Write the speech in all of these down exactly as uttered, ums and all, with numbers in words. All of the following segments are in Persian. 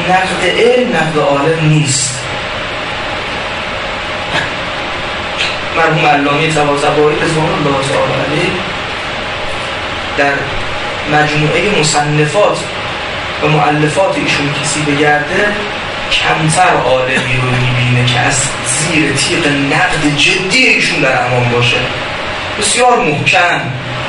نقد علم نقد عالم نیست. مرحوم علامه طباطبایی رضوان الله تعالی علیه در مجموعه مصنفات و مؤلفات ایشون کسی بگرده کمتر عالمی رو میبینه که از زیر تیغ نقد جدی ایشون در امان باشه. بسیار محکم،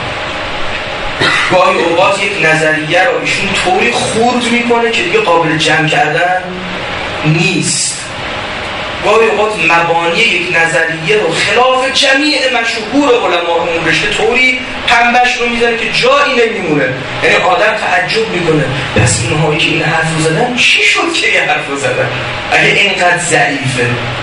گاهی اوقات یک نظریه رو ایشون طوری خورد میکنه که دیگه قابل جمع کردن نیست. گاهی اوقات مبانی یک نظریه رو خلاف جمیع مشهور علما اون رشته طوری پنبش رو میزنه که جایی نمیمونه. یعنی آدم تعجب میکنه پس اینهایی که این حرف رو زدن چی شد که یه حرف رو زدن اگه اینقدر ضعیفه؟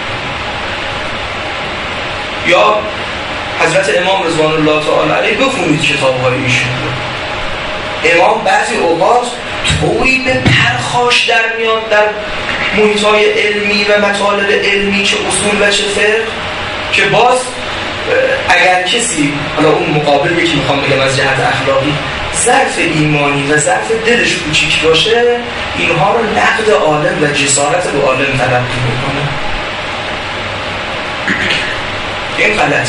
یا حضرت امام رضوان الله تعالی علیه بخونید کتاب‌های ایشون رو. امام بعضی اوقات طوری به پرخاش در میاد در محیط‌های علمی و مطالب علمی، چه اصول و چه فقه، که باز اگر کسی، حالا اون مقابل یکی میخوام بگم از جهت اخلاقی، ظرف ایمانی و ظرف دلش کوچیک باشه، اینها رو نقد عالم و جسارت به عالم تلقی میکنه. این غلطه.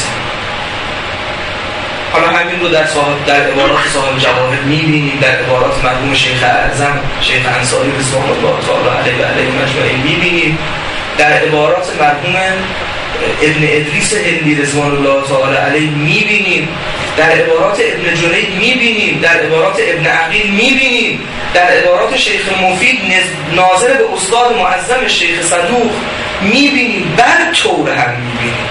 حالا همین رو در صاحب در عبارات صاحب جواهر می‌بینیم، در عبارات مرحوم شیخ اعظم شیخ انصاری رضوان الله تعالی علیه و علیه مجمعین می‌بینیم، در عبارات مرحوم ابن ادریس هندی رضوان الله تعالی علیه می‌بینیم، در عبارات ابن جنید می‌بینیم، در عبارات ابن عقیل می‌بینیم، در عبارات شیخ مفید ناظر به استاد معظم شیخ صدوق می‌بینیم، بر طور هم می‌بینیم.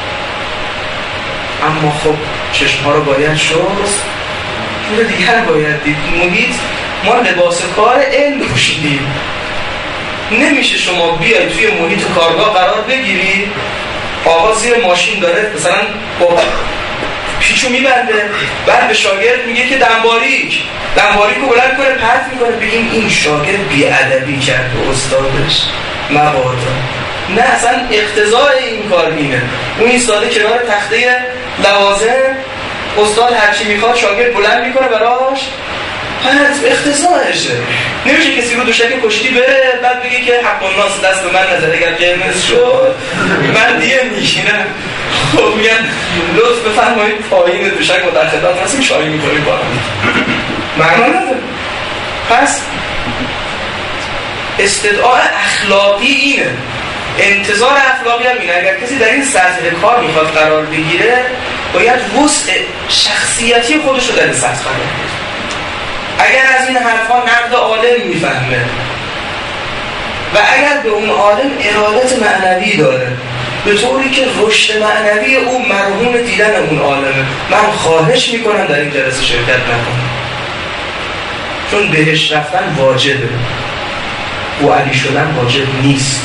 اما خب چشم‌ها رو باید شست، جور دیگر باید دید. محیط، ما لباس کار علم پوشیدیم. نمیشه شما بیاید توی محیط کارگاه قرار بگیری، آقا زیر ماشین داره مثلا با پیچو میبنده، بعد به شاگرد میگه که دنباریک دنباریک رو بلند کنه پرت میکنه، بگیم این شاگرد بی‌ادبی کرد به استادش، مبادا. نه، اصلا اقتضای این کار اینه. اون ایستاده کنار تخته لوازم، استاد هرچی میخواد شاگرد بلند میکنه براش، پس اقتضایشه. نمیشه کسی رو دوشک کشتی بره بعد بگه که حق الناس دست به من نزد، اگر قرمز شد من دیگه میشینم. خب میگن لطف بفرمایید پایین دوشک و در خدمت هستیم شایی میکنیم با هم، معنا نداره. پس استدعاء اخلاقی اینه، انتظار اخلاقی هم اینه. اگر کسی در این سطح کار میخواد قرار بگیره، باید وسع شخصیتی خودش رو در این سطح قرار بگیره. اگر از این حرفا نقد عالم میفهمه و اگر به اون عالم ارادت معنوی داره، به طوری که رشد معنوی او مرهون دیدن اون عالمه، من خواهش میکنم در این جلسه شرکت نکنم، چون بهش رفتن واجبه و علی شدن واجب نیست.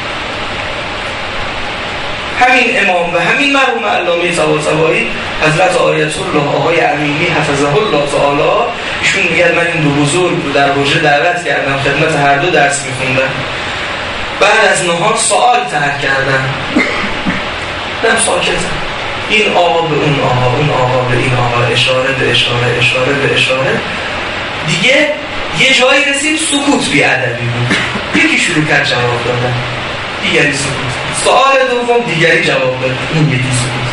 همین امام و همین مرحوم علامه طباطبایی حضرت آیت الله آقای امینی حفظه الله تعالی، ایشون میگن من این دو بزرگ رو در روژه دعوت کردم، خدمت هر دو درس میخوندم، بعد از نهار سوال طرح کردم، دم ساکتم، این آقا به اون آقا، اون آقا به این آقا، اشاره به اشاره، اشاره به اشاره، دیگه یه جایی رسید سکوت بی‌ادبی بود، یکی شروع کرد جواب دادن، دیگری سکوت، سوال دوم دیگری جواب داد، این یکی سکوت.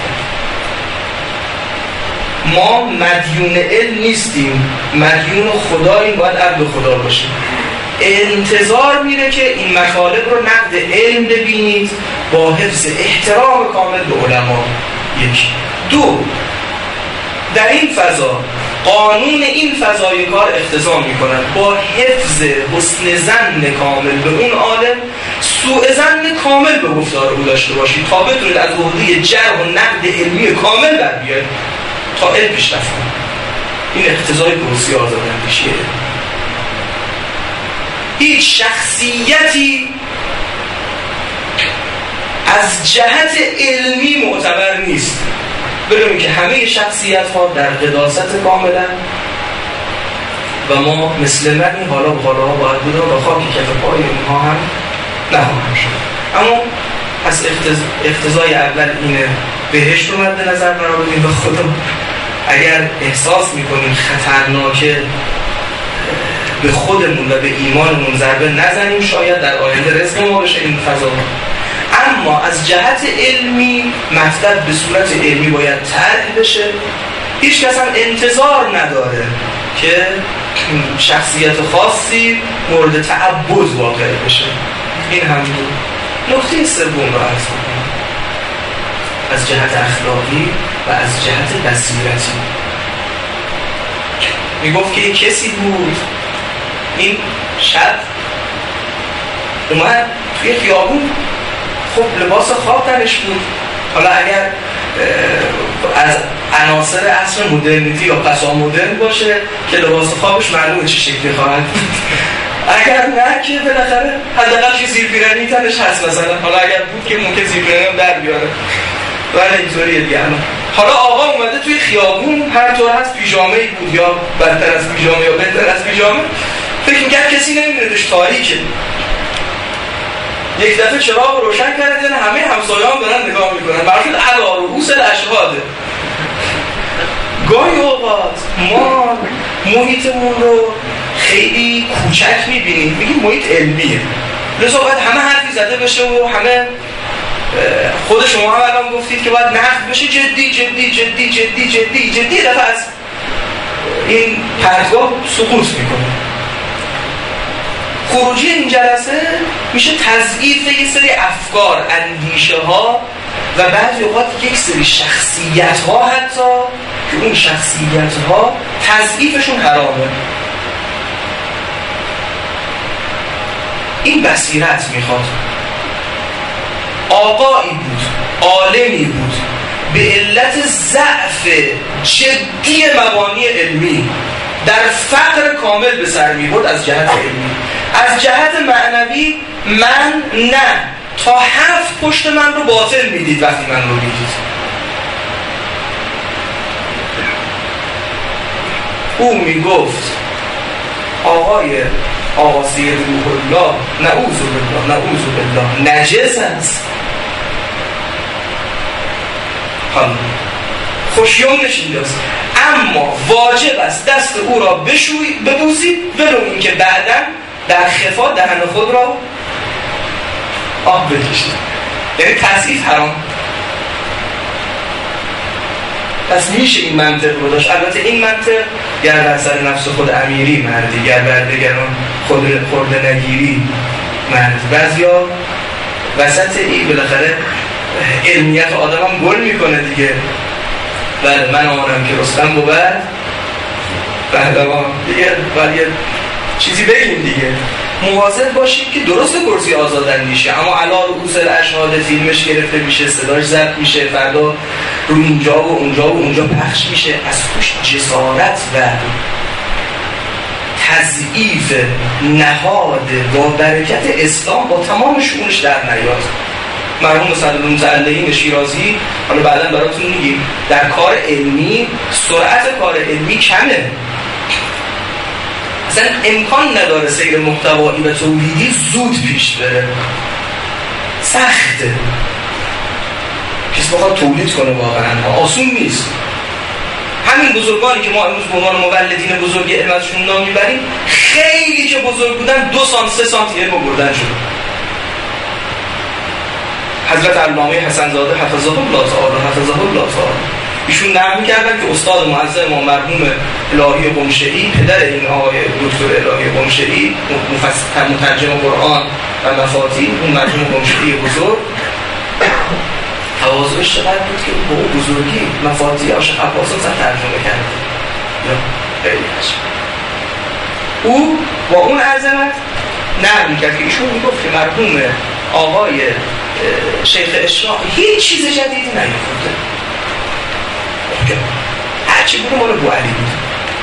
ما مدیون علم نیستیم، مدیون خداییم، باید عبد خدا باشیم. انتظار میره که این مطالب رو نقد علم ببینید با حفظ احترام کامل به علما. یک. دو، در این فضا قانون این فضای کار اقتضا میکنن با حفظ حسن ظن کامل به اون عالم، سوء ظن کامل به گفتار او داشته باشید تا بتونید از عهده جرح و نقد علمی کامل در بیاید تا علم پیشرفت کنید. این اقتضای درستی آزاداندیشیه. هیچ شخصیتی از جهت علمی معتبر نیست، بدونیم که همه شخصیت ها در قداست کاملا و ما مثل منی حالا و حالا ها باید بودن و خاکی کف پای اونها هم نخواهم شد. اما از اقتضای اول اینه بهشت رو مد نظر قرار بدیم و خودم اگر احساس میکنیم خطرناکه به خودمون و به ایمانمون ضربه نزنیم، شاید در آینده رزق ما بشه این فضا. اما از جهت علمی مطلب به صورت علمی باید طرح بشه. هیچ کس هم انتظار نداره که شخصیت خاصی مورد تعبد واقع بشه. این هم بود. نکته سوم را عرض کنم، از جهت اخلاقی و از جهت بصیرتی. میگفت که کسی بود این شب اومد توی خیابون، خب لباس خواب تنش بود. حالا اگر از عناصر عصر مدرنیتی یا پسا مدرن باشه که لباس خوابش معلومه چه شکلی خواهد بود، اگر نه که بالاخره حداقل چه زیرپیرنی تنش هست مثلا. حالا اگر بود که ممکن زیرپیرنی هم در بیاره، ولی اینطوریه دیگه. حالا آقا اومده توی خیابون، هر طور هست پیژامه‌ای بود، یا بدتر از پیژامه یا بهتر از پیژامه. فکر می‌کرد کسی نمی‌بینه‌ش، تاریکه. یک دفعه چراغ روشن کرد، دیدن همه همسایه‌ها دارن نگاه می‌کنن. براشون علا رؤوس الاشهاده. گاهی اوقات ما محیطمون رو خیلی کوچک می‌بینیم، میگیم محیط علمیه، لذا باید همه حرفی زده بشه و همه خود شما هم الان گفتید که باید نقد بشه، جدی جدی جدی جدی جدی جدی دفعه از این پرتگاه سقوط میکنه. خروجی این جلسه میشه تضعیف یک سری افکار، اندیشه ها و بعضی اوقات یک سری شخصیت ها، حتی که اون شخصیت ها تضعیفشون حرامه. این بصیرت میخواد. آقایی بود، عالمی بود، به علت ضعف جدی مبانی علمی در فقر کامل به سر می‌برد از جهت علمی. از جهت معنوی من نه، تا هفت پشت من رو باطل میدید وقتی من رو میدید. او میگفت آقای آقا سید روح الله نعوذ بالله نعوذ بالله نجس است. حالا خوشیومش اینجاست، اما واجب است دست او را بشوی ببوسید، ولو این که بعداً در خفا دهن خود را آب بکشید. یعنی تضعیف حرام. پس میشه این منطق رو داشت. البته این منطق گر بر سر نفس خود امیری مردی، گر بر دیگران خود خورده نگیری مرد. بعضیا وسط این بالاخره علمیت آدم هم گل میکنه دیگه. بله من آمانم که رستم بود پهلوان دیگه، ولی چیزی بگیم دیگه. مواظب باشیم که درست کرسی آزاداندیشه، اما علا رؤوس الاشهاد فیلمش گرفته میشه، صداش ضبط میشه، فردا رو اینجا و اونجا و اونجا پخش میشه، از توش جسارت و تضعیف نهاد با برکت اسلام با تمام شؤونش در نیاد. مرحوم صدر المتعلقین شیرازی، حالا بعداً براتون میگیم، در کار علمی سرعت کار علمی کمه، اصلا امکان نداره سیر محتوایی و تولیدی زود پیش بره، سخته. کسی بخواد تولید کنه واقعا آسون نیست. همین بزرگانی که ما امروز به عنوان مولدین بزرگ علم ازشون نام میبریم، خیلی که بزرگ بودن دو سانت سه سانت علم بردن شد. حضرت علامه حسن زاده حفظه الله تعالی حفظه الله تعالی ایشون نقل می‌کردن که استاد معظم ما مرحوم الهی قمشه‌ای، پدر این آقای دکتر الهی قمشه‌ای، مفسر مترجم قرآن و مفاتیح، اون مرحوم قمشه‌ای بزرگ، تواضعش چقدر بود که با بزرگی مفاتیح عاشق عباس هم ترجمه کرد. خیلی عجیب. او با اون عظمت نقل می‌کرد که ایشون میگفت که مرحوم آقای شیخ اشراق هیچ چیز جدیدی نیافته، هرچی بود مال ابو علی بود.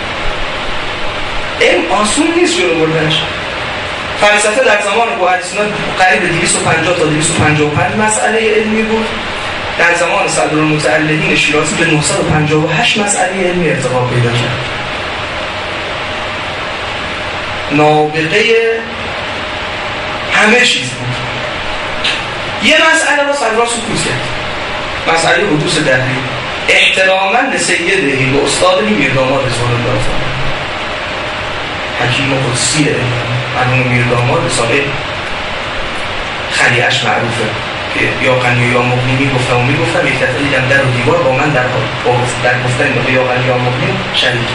علم آسون نیست جلو بردنش. فلسفه در زمان ابو علی سینا قریب دویست و پنجاه تا دویست و پنجاه و پنج مسئله علمی بود. در زمان صدر المتعلقین شیرازی به نهصد و پنجاه و هشت مسئله علمی ارتقا پیدا کرد. نابغه همه چیز بود. یه مسئله رو صدر سکوت کرد، مسئله حدوث دهری، احتراما به سیدهی و استادهی میرداماد رضوان الله تعالی. حکیم قدسی مرحوم میرداماد رساله خلیعش معروفه که یا غنی یا مغنی میگفتم و میگفتم یک دفعه دیدم در و دیوار با من در در گفتن به یا غنی یا مغنی شریک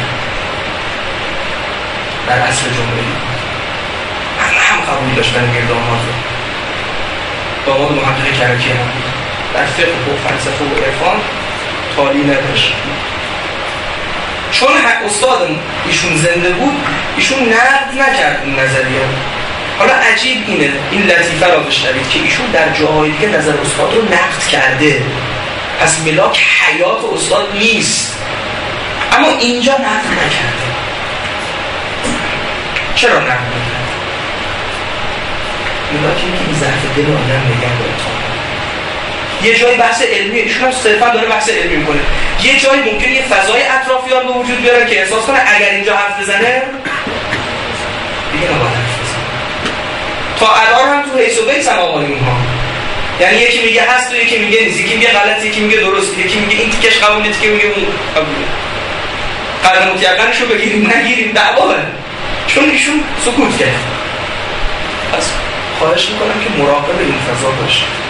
در عصر جمهوری همه هم قبول داشتن میرداماد رو. داماد محقق کرکی هم بود، در فقه و فلسفه و عرفان تالی نداشت. چون استاد ایشون زنده بود ایشون نقد نکرد این نظریه. حالا عجیب اینه، این لطیفه را بشنوید که ایشون در جاهای دیگه نظر استاد رو نقد کرده، پس ملاک حیات استاد نیست، اما اینجا نقد نکرده. چرا نقد نکرده؟ ملاک اینه که این ضعف دل آدم نگه داره. یه جای بحث علمی، ایشون هم صرفا داره بحث علمی میکنه، یه جایی ممکنه یه فضای اطرافیان به وجود بیاره که احساس کنه اگر اینجا حرف بزنه دیگه نباید حرف بزنه. تا الان هم تو حیث و بیت هم آمالیم ها، یعنی یکی میگه هست و یکی میگه نیست، یکی میگه غلط یکی میگه درست، یکی میگه این تیکش قبول نیست، یکی میگه اون قبوله. قرار متیقنشو بگیریم نگیریم دعواه، چون ایشون سکوت کرد. پس خواهش میکنم که مراقب این فضا باشید.